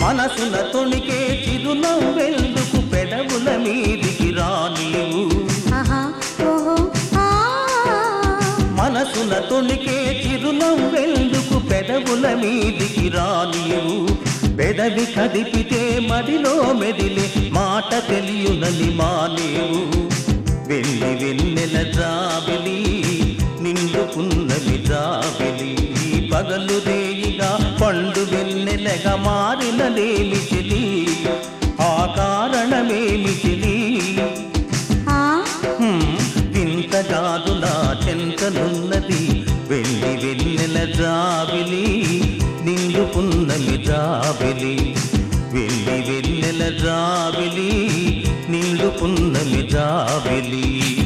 మనసున తొణికే చిరునవ్వెందుకు పెదవుల మీదికి రానివు. మనసున తొణికే చిరునవ్వెందుకు పెదవుల మీదికి రానివు. పెదవి కదిపితే మదిలో మెదిలే మాట తెలియునని మానేవు. వెళ్ళి వెన్నెల జాబిలి నిండుకున్నవి జాబిలి. పగలు రేయిగా పండు వెన్నెలగా మారినదేమి చెలి, ఆ కారణమేమి చెలి. వింతగాదు నా చెంతనున్నది వెళ్ళి వెన్నెల జాబిలి నిండుకున్నవి జాబిలి. వెళ్ళి వెన్నెల జాబిలి నిండుకున్నవి జాబిలి.